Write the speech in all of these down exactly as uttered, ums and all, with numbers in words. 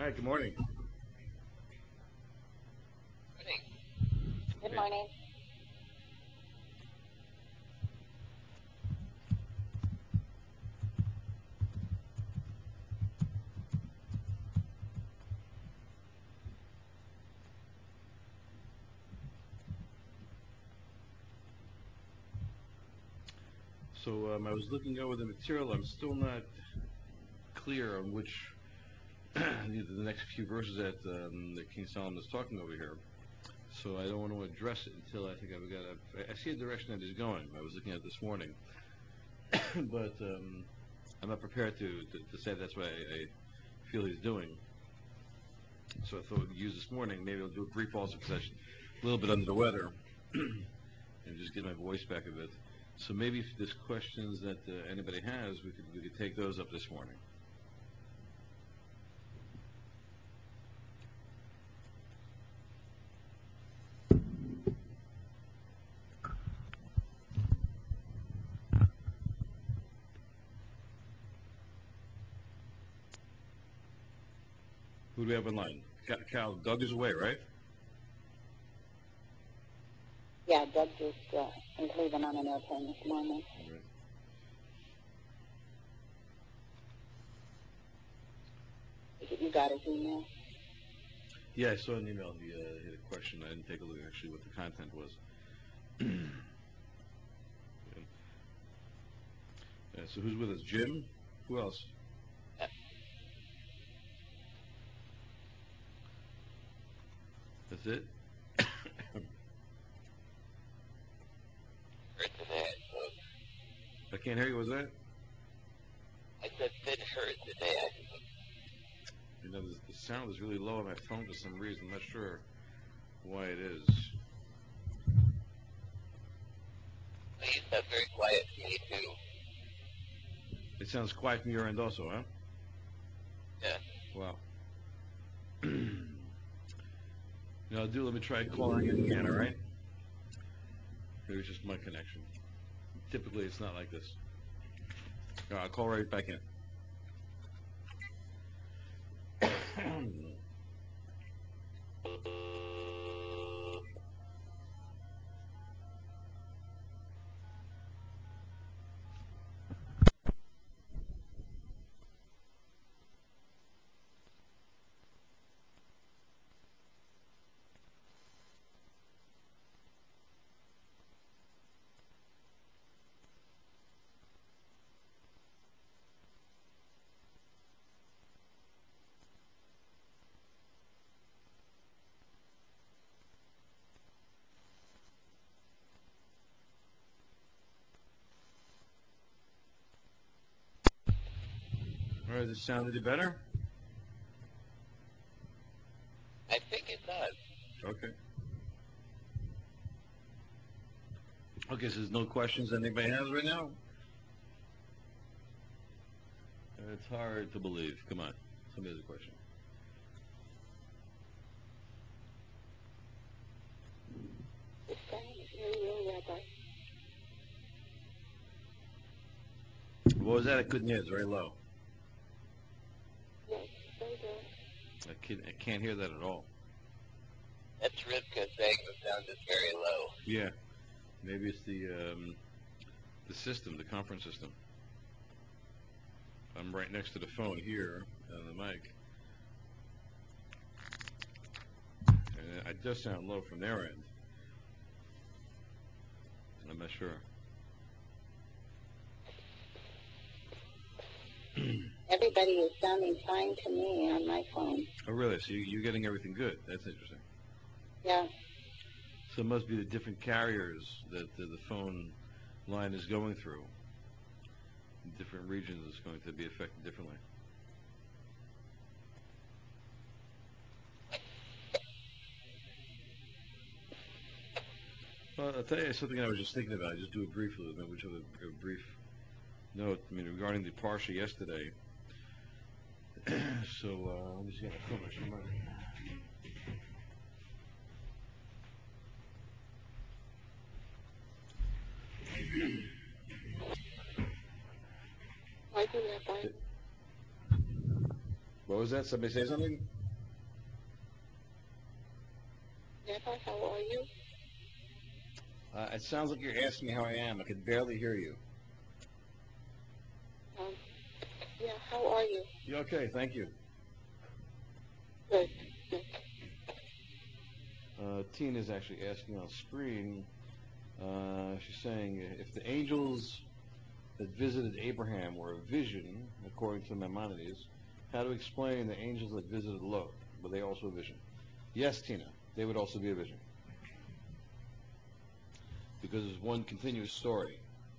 Hi, good morning. Good Hey. morning. So um, I was looking over the material. I'm still not clear on which the next few verses that um, that King Solomon is talking over here. So I don't want to address it until I think I've got a. I see a direction that he's going. I was looking at it this morning, but um, I'm not prepared to, to, to say that's what I, I feel he's doing. So I thought we'd use this morning. Maybe I'll do a brief also because I'm a little bit under the weather and just get my voice back a bit. So maybe if there's questions that uh, anybody has, we could we could take those up this morning. Who do we have online? Cal, Cal Doug is away, right? Yeah, Doug just uh, is leaving on an airplane this morning. All right. You got his email? Yeah, I saw an email. He, uh, he had a question. I didn't take a look at actually what the content was. Yeah. Yeah, so who's with us? Jim? Who else? That's it? Heard today, folks. I can't hear you. Was that? I said been heard today. You know, the, the sound is really low on my phone for some reason. I'm not sure why it is. Please have very quiet to me too. It sounds quiet from your end also, huh? Yeah. Wow. You know, I'll do. Let me try calling in again, all right? Maybe it's just my connection. Typically, it's not like this. All right, I'll call right back in. All right, does this sound any better? I think it does. Okay. Okay, so there's no questions that anybody has right now? It's hard to believe. Come on. Somebody has a question. It's fine. Very well, Rabbi. What was that? I couldn't hear. It's very low. Yes, very good. I can't, I can't hear that at all. That's Rivka saying the sound is very low. Yeah. Maybe it's the um, the system, the conference system. I'm right next to the phone here on the mic. And it does sound low from their end. I'm not sure. Everybody is sounding fine to me on my phone. Oh, really? So you, you're getting everything good. That's interesting. Yeah. So it must be the different carriers that the, the phone line is going through. In different regions is going to be affected differently. Well, I'll tell you something I was just thinking about. Just do it briefly. Maybe we should have a, a brief note. I mean, regarding the Parsha yesterday. So uh, let me see. How much money? Why do Rabbi? What was that? Somebody say something? Rabbi, how are you? Uh, it sounds like you're asking me how I am. I could barely hear you. Um, yeah, how are you? You okay? Thank you. Good. Uh, Tina's actually asking on screen. Uh, she's saying if the angels that visited Abraham were a vision, according to Maimonides, how to explain the angels that visited Lot? Were they also a vision? Yes, Tina, they would also be a vision. Because it's one continuous story.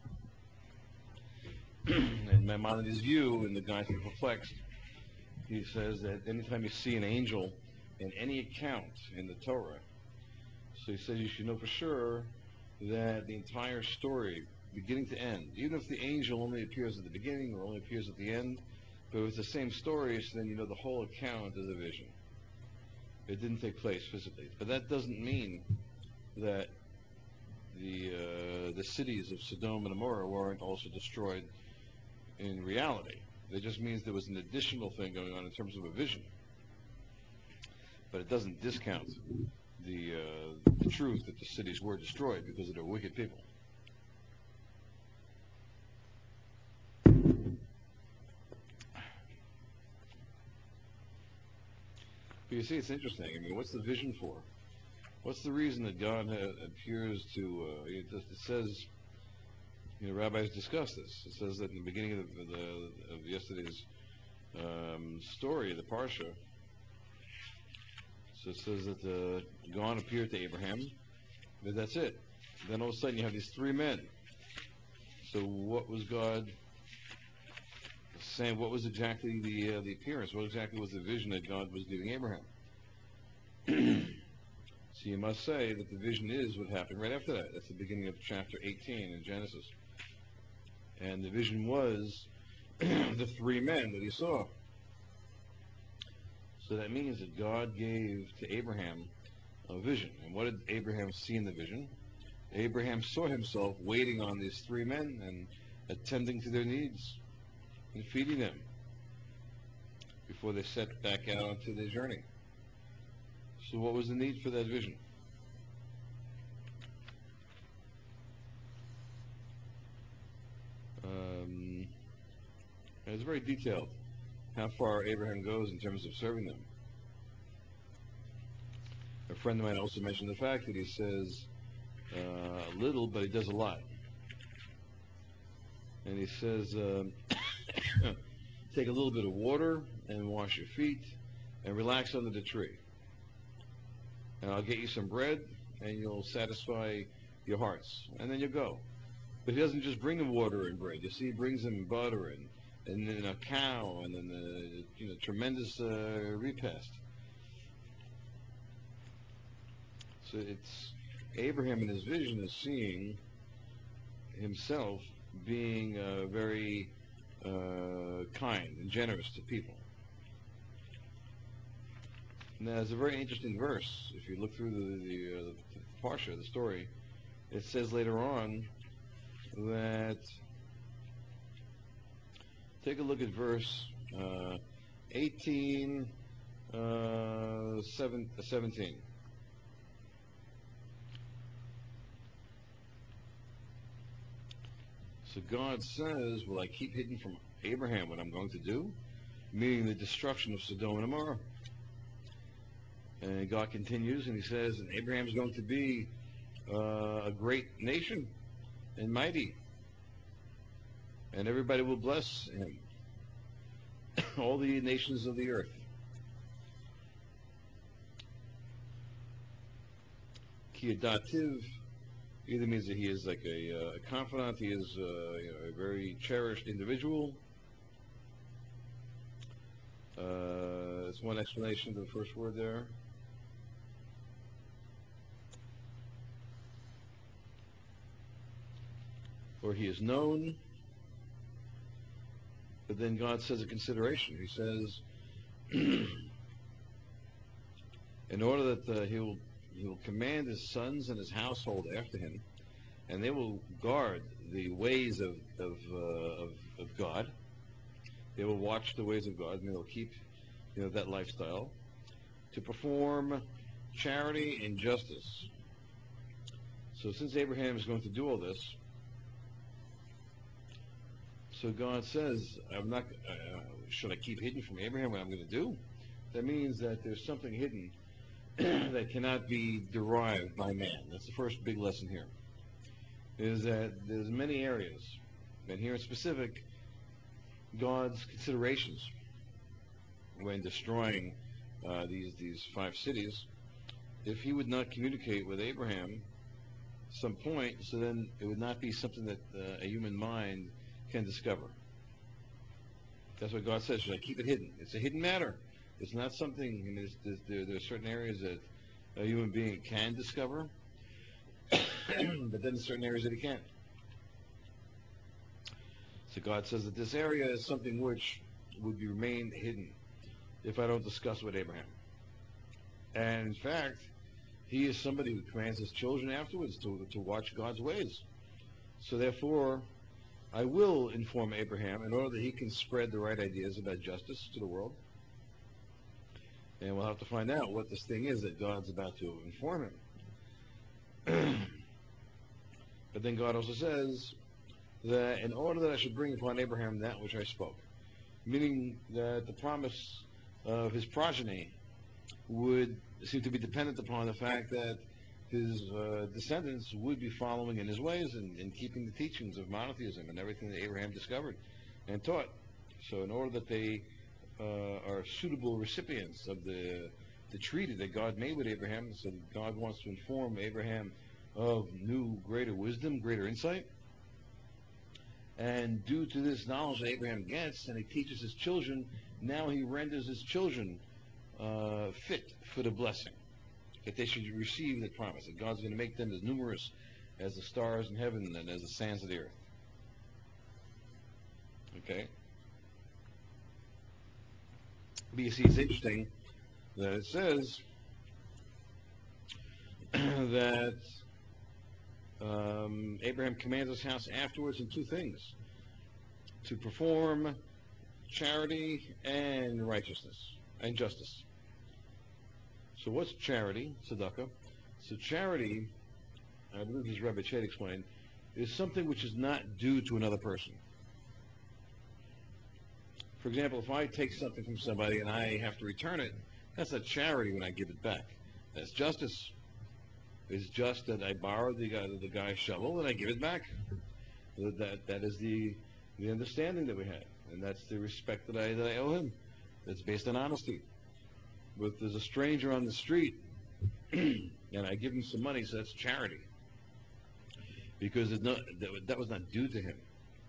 And Maimonides' view, in the Guide to the Perplexed, he says that anytime you see an angel in any account in the Torah, so he says you should know for sure that the entire story, beginning to end, even if the angel only appears at the beginning or only appears at the end, but if it's the same story, so then you know the whole account is a vision. It didn't take place physically. But that doesn't mean that the uh, the cities of Sodom and Gomorrah weren't also destroyed in reality. It just means there was an additional thing going on in terms of a vision. But it doesn't discount the uh, the truth that the cities were destroyed because they were wicked people. But you see, it's interesting. I mean, what's the vision for? What's the reason that God ha- appears to? Uh, it, just, it says, you know, rabbis discuss this. It says that in the beginning of, the, of, the, of yesterday's um, story, the parsha, so it says that uh, God appeared to Abraham. But that's it. Then all of a sudden you have these three men. So what was God saying? What was exactly the uh, the appearance? What exactly was the vision that God was giving Abraham? So you must say that the vision is what happened right after that. That's the beginning of chapter eighteen in Genesis. And the vision was the three men that he saw. So that means that God gave to Abraham a vision. And what did Abraham see in the vision? Abraham saw himself waiting on these three men and attending to their needs and feeding them before they set back out onto their journey. So what was the need for that vision? Um, it's very detailed how far Abraham goes in terms of serving them. A friend of mine also mentioned the fact that he says uh, a little, but he does a lot. And he says, um, take a little bit of water and wash your feet and relax under the tree. And I'll get you some bread and you'll satisfy your hearts. And then you go. But he doesn't just bring them water and bread. You see, he brings them butter and, and then a cow and then a you know, tremendous uh, repast. So it's Abraham in his vision is seeing himself being uh, very uh, kind and generous to people. Now, there's a very interesting verse. If you look through the, the, uh, the parsha, the story, it says later on that, take a look at verse uh, eighteen, uh, seven, uh, seventeen. So God says, will I keep hidden from Abraham what I'm going to do? Meaning the destruction of Sodom and Gomorrah. And God continues and he says, and Abraham's going to be uh, a great nation and mighty. And everybody will bless him. All the nations of the earth. Ki adativ either means that he is like a, uh, a confidant, he is uh, you know, a very cherished individual. Uh, it's one explanation of the first word there. Or he is known. But then God says a consideration. He says, in order that uh, he will he will command his sons and his household after him, and they will guard the ways of of, uh, of, of God. They will watch the ways of God, and they will keep you know, that lifestyle, to perform charity and justice. So since Abraham is going to do all this, so God says, I'm not, uh, should I keep hidden from Abraham what I'm going to do? That means that there's something hidden that cannot be derived by man. That's the first big lesson here, is that there's many areas, and here in specific, God's considerations when destroying uh, these, these five cities, if he would not communicate with Abraham at some point, so then it would not be something that uh, a human mind can discover. That's what God says. Should I keep it hidden? It's a hidden matter. It's not something, I mean, there's, there's, there, there are certain areas that a human being can discover, but then there's certain areas that he can't. So God says that this area is something which would be remain hidden if I don't discuss with Abraham. And in fact, he is somebody who commands his children afterwards to, to watch God's ways. So therefore, I will inform Abraham in order that he can spread the right ideas about justice to the world. And we'll have to find out what this thing is that God's about to inform him. But then God also says that in order that I should bring upon Abraham that which I spoke, meaning that the promise of his progeny would seem to be dependent upon the fact that his uh, descendants would be following in his ways and, and keeping the teachings of monotheism and everything that Abraham discovered and taught. So in order that they uh, are suitable recipients of the, the treaty that God made with Abraham, so God wants to inform Abraham of new, greater wisdom, greater insight. And due to this knowledge that Abraham gets, and he teaches his children, now he renders his children uh, fit for the blessing, that they should receive the promise, that God's going to make them as numerous as the stars in heaven and as the sands of the earth. Okay? But you see, it's interesting that it says that um, Abraham commands his house afterwards in two things: to perform charity and righteousness and justice. So what's charity? Tzedakah. So charity, I believe this Rebbe Chet explained, is something which is not due to another person. For example, if I take something from somebody and I have to return it, that's not charity when I give it back. That's justice. It's just that I borrowed the guy, the guy's shovel and I give it back. That that is the the understanding that we have, and that's the respect that I that I owe him. That's based on honesty. But if there's a stranger on the street and I give him some money, so that's charity, because it's not, that, that was not due to him.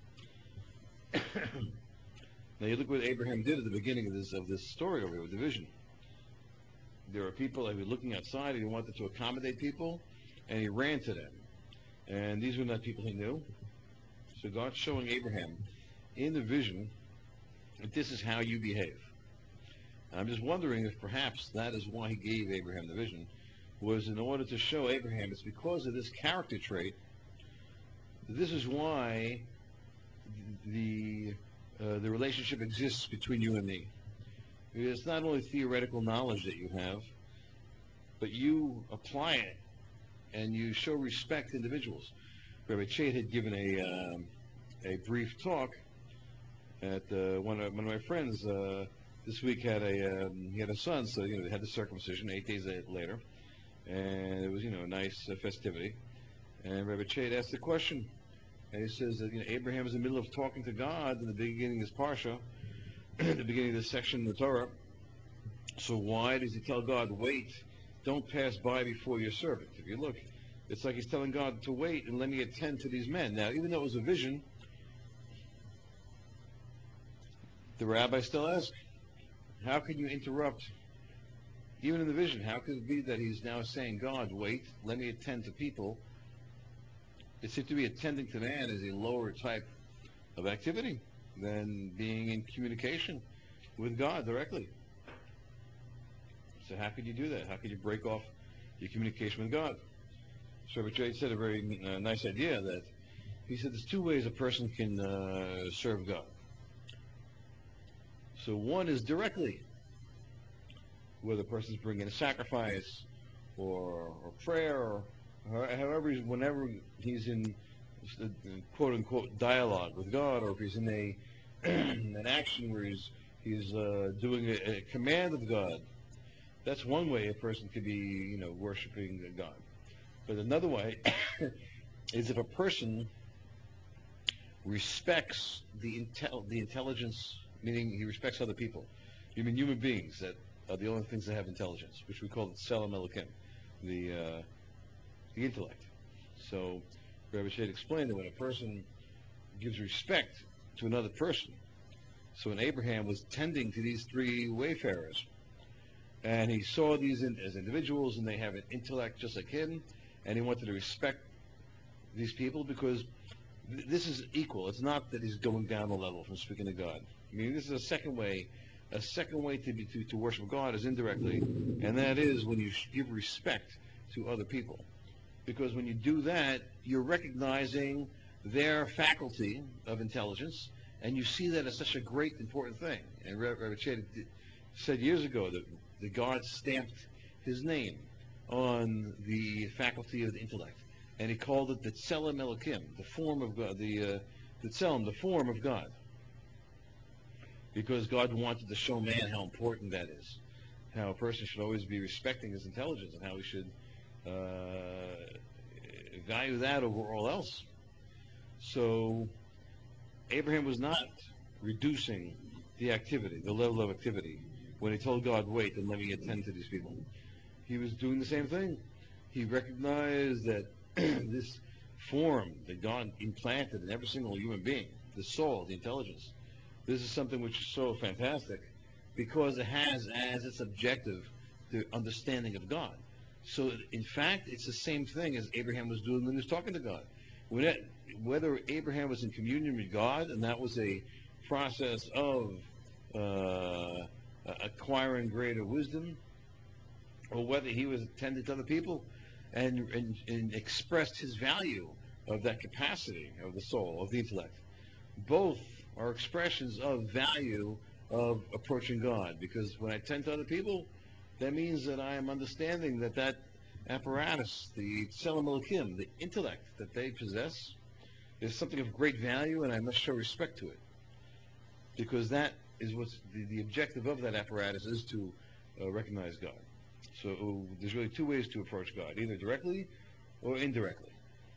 Now you look what Abraham did at the beginning of this of this story over here with the vision. There were people that were looking outside, and he wanted to accommodate people, and he ran to them. And these were not people he knew. So God's showing Abraham in the vision that this is how you behave. And I'm just wondering if perhaps that is why he gave Abraham the vision, was in order to show Abraham it's because of this character trait. This is why the uh, the relationship exists between you and me. It's not only theoretical knowledge that you have, but you apply it and you show respect to individuals. Rabbi Chet had given a um, a brief talk at uh, one of one of my friends uh, this week had a um, he had a son, so you know they had the circumcision eight days later, and it was you know a nice uh, festivity. And Rabbi Chet asked the question, and he says that you know Abraham is in the middle of talking to God in the beginning of this parsha, at the beginning of this section of the Torah. So why does he tell God, wait, don't pass by before your servant? If you look, it's like he's telling God to wait and let me attend to these men. Now, even though it was a vision, the rabbi still asks, how can you interrupt? Even in the vision, how could it be that he's now saying, God, wait, let me attend to people? It seems to be attending to man is a lower type of activity than being in communication with God directly. So how could you do that? How could you break off your communication with God? So Rabbi Chet said a very uh, nice idea that he said there's two ways a person can uh, serve God. So one is directly. whether the person's bringing a sacrifice or, or prayer, or however, he's, whenever he's in quote unquote dialogue with God, or if he's in a an action where he's he's uh, doing a, a command of God, that's one way a person could be, you know, worshiping God. But another way is if a person respects the intel the intelligence, meaning he respects other people. You mean human beings that are the only things that have intelligence, which we call the Tselem Elokim, the uh, the intellect. So Rabbi Shade explained that when a person gives respect to another person, so when Abraham was tending to these three wayfarers, and he saw these in, as individuals, and they have an intellect just like him, and he wanted to respect these people because th- this is equal. It's not that he's going down a level from speaking to God. I mean, this is a second way. A second way to, be, to, to worship God is indirectly, and that is when you give respect to other people. Because when you do that, you're recognizing their faculty of intelligence, and you see that as such a great, important thing. And Rabbi Shade said years ago that, that God stamped his name on the faculty of the intellect, and he called it the Tselem Elokim, the form of God, the uh, the Tselem, the form of God, because God wanted to show man how important that is, how a person should always be respecting his intelligence, and how he should uh, value that over all else. So Abraham was not reducing the activity, the level of activity, when he told God, wait and let me attend to these people. He was doing the same thing. He recognized that this form that God implanted in every single human being, the soul, the intelligence, this is something which is so fantastic because it has as its objective the understanding of God. So in fact, it's the same thing as Abraham was doing when he was talking to God. Whether Abraham was in communion with God, and that was a process of uh, acquiring greater wisdom, or whether he was attending to other people and, and, and expressed his value of that capacity of the soul, of the intellect. Both are expressions of value of approaching God, because when I tend to other people, that means that I am understanding that that apparatus, the Tselem Elokim, the intellect that they possess, is something of great value, and I must show respect to it, because that is what's the, the objective of that apparatus is to uh, recognize God. So uh, there's really two ways to approach God, either directly or indirectly.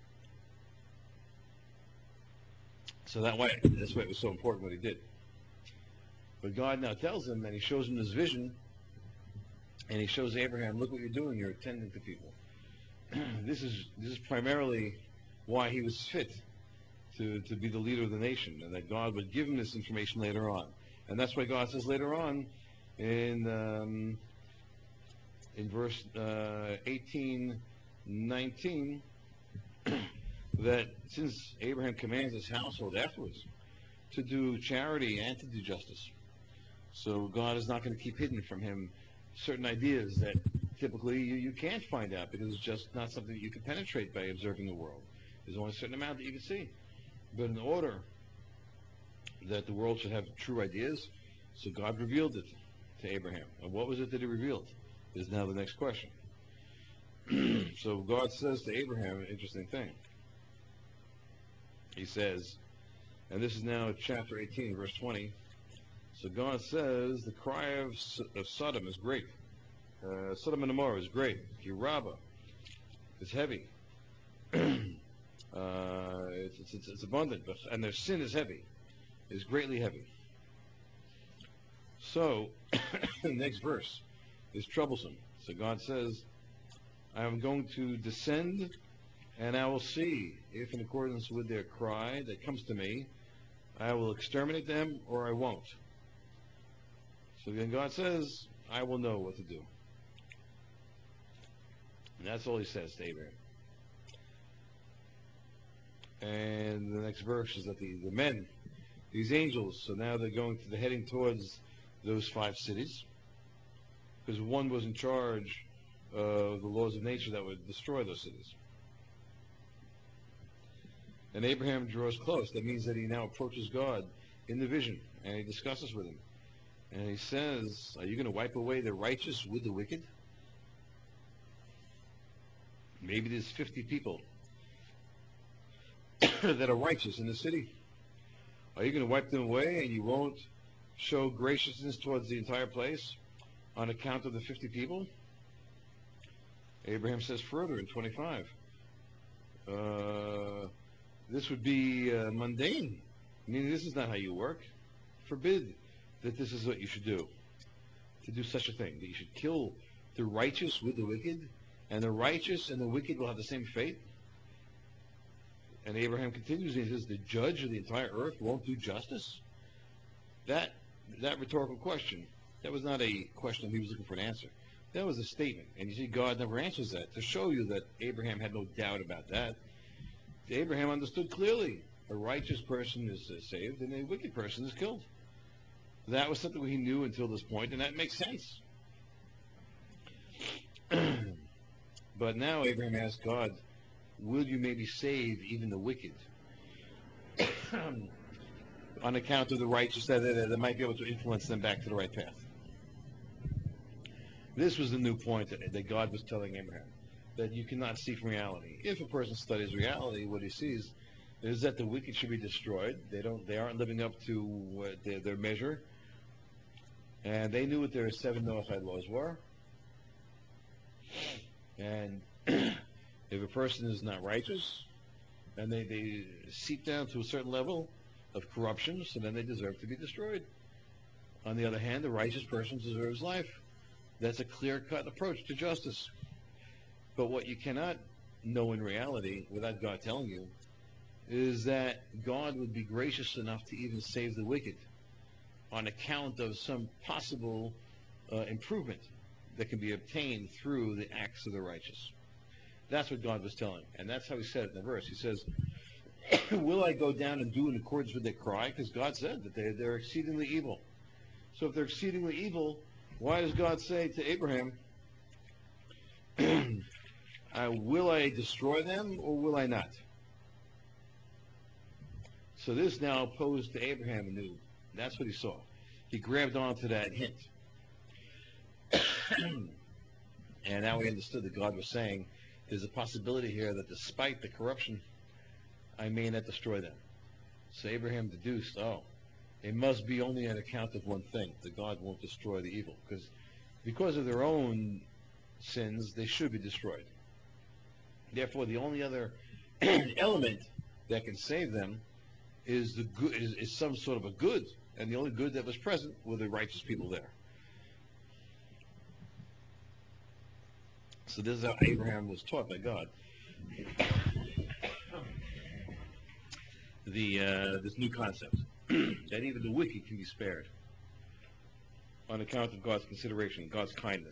So that way, that's why it was so important what he did. But God now tells him, and he shows him this vision, and he shows Abraham, look what you're doing, you're attending to people. this is this is primarily why he was fit to, to be the leader of the nation, and that God would give him this information later on. And that's why God says later on in um, in verse uh, eighteen, nineteen, that since Abraham commands his household afterwards to do charity and to do justice, so God is not going to keep hidden from him certain ideas that typically you, you can't find out, because it's just not something that you can penetrate by observing the world. There's only a certain amount that you can see. But in order that the world should have true ideas, so God revealed it to Abraham. And what was it that he revealed is now the next question. So God says to Abraham an interesting thing. He says, and this is now chapter eighteen, verse twenty. So God says, the cry of, of Sodom is great. Uh, Sodom and Gomorrah is great. Rabbah is heavy. uh, it's, it's, it's abundant, but, and their sin is heavy, is greatly heavy. So, the next verse is troublesome. So God says, I am going to descend, and I will see if in accordance with their cry that comes to me, I will exterminate them or I won't. So then God says, I will know what to do. And that's all he says to Abraham. And the next verse is that the, the men, these angels, so now they're going to, they're heading towards those five cities, because one was in charge of the laws of nature that would destroy those cities. And Abraham draws close. That means that he now approaches God in the vision, and he discusses with him. And he says, are you going to wipe away the righteous with the wicked? Maybe there's fifty people that are righteous in the city. Are you going to wipe them away and you won't show graciousness towards the entire place on account of the fifty people? Abraham says further in twenty-five, uh, this would be uh, mundane. I mean, this is not how you work. Forbid that this is what you should do, to do such a thing, that you should kill the righteous with the wicked, and the righteous and the wicked will have the same fate. And Abraham continues, and he says, the judge of the entire earth won't do justice? That, that rhetorical question, that was not a question he was looking for an answer. That was a statement. And you see, God never answers that, to show you that Abraham had no doubt about that. Abraham understood clearly, a righteous person is uh, saved and a wicked person is killed. That was something he knew until this point, and that makes sense. But now Abraham asked God, will you maybe save even the wicked on account of the righteous that, that, that might be able to influence them back to the right path? This was the new point that, that God was telling Abraham, that you cannot see from reality. If a person studies reality, what he sees is that the wicked should be destroyed. They don't, they aren't living up to what their, their measure. And they knew what their seven Noahide laws were. And if a person is not righteous, and they, they seep down to a certain level of corruption, so then they deserve to be destroyed. On the other hand, the righteous person deserves life. That's a clear-cut approach to justice. But what you cannot know in reality, without God telling you, is that God would be gracious enough to even save the wicked on account of some possible uh, improvement that can be obtained through the acts of the righteous. That's what God was telling. And that's how he said it in the verse. He says, will I go down and do in accordance with their cry? Because God said that they, they're exceedingly evil. So if they're exceedingly evil, why does God say to Abraham, uh, will I destroy them or will I not? So this now posed to Abraham anew. That's what he saw. He grabbed onto that hint. And now he understood that God was saying, there's a possibility here that despite the corruption, I may not destroy them. So Abraham deduced, oh, it must be only on account of one thing, that God won't destroy the evil. Because because of their own sins, they should be destroyed. Therefore, the only other element that can save them is the good, is, is some sort of a good, and the only good that was present were the righteous people there. So this is how Abraham was taught by God. The uh, this new concept that even the wicked can be spared on account of God's consideration, God's kindness.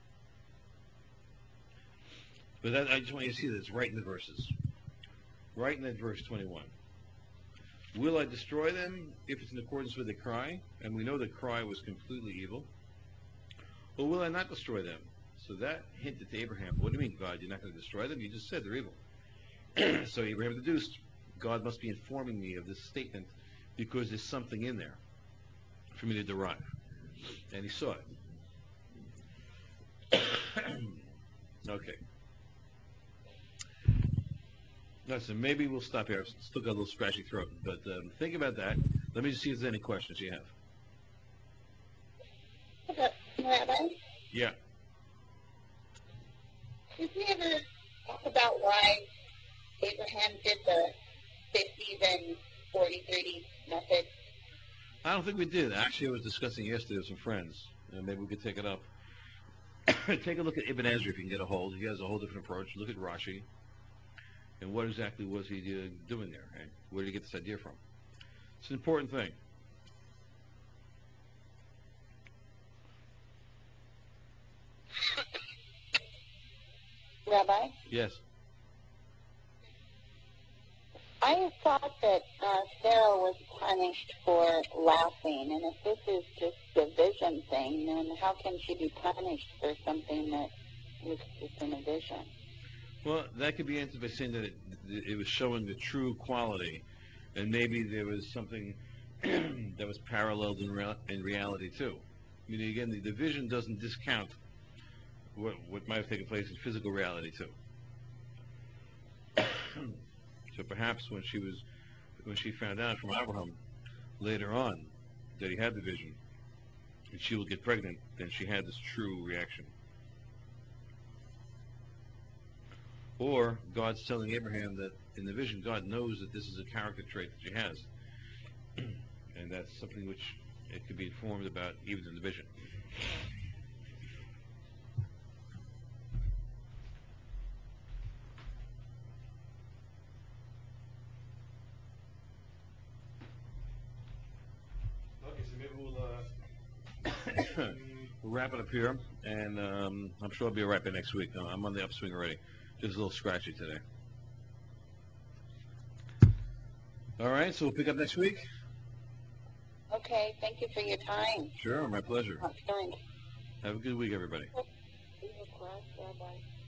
But that, I just want you to see this right in the verses, right in that verse twenty-one. Will I destroy them if it's in accordance with the cry? And we know the cry was completely evil. Or will I not destroy them? So that hinted to Abraham, what do you mean, God, you're not going to destroy them? You just said they're evil. So Abraham deduced, God must be informing me of this statement because there's something in there for me to derive. And he saw it. Okay. Listen, maybe we'll stop here. I've still got a little scratchy throat. But um, think about that. Let me just see if there's any questions you have. Rabbi, Yeah. did we ever talk about why Abraham did the fifties and forty thirty method? I don't think we did. Actually, I was discussing yesterday with some friends, and maybe we could take it up. Take a look at Ibn Ezra if you can get a hold. He has a whole different approach. Look at Rashi. And what exactly was he uh, doing there? And where did he get this idea from? It's an important thing. Rabbi, Yes. I thought that uh, Sarah was punished for laughing, and if this is just a vision thing, then how can she be punished for something that was just in a vision? Well, that could be answered by saying that it, it was showing the true quality, and maybe there was something that was paralleled in, rea- in reality too. Meaning again, the, the vision doesn't discount what, what might have taken place in physical reality too. So perhaps when she was, when she found out from Abraham later on that he had the vision, and she will get pregnant, then she had this true reaction. Or God's telling Abraham that in the vision, God knows that this is a character trait that she has, and that's something which it could be informed about even in the vision. Okay, so maybe we'll uh, we'll wrap it up here, and um, I'm sure I'll be all right by next week. Uh, I'm on the upswing already. Just a little scratchy today. All right, so we'll pick up next week. Okay, thank you for your time. Sure, my pleasure. Excellent. Have a good week, everybody. Jesus Christ, Rabbi.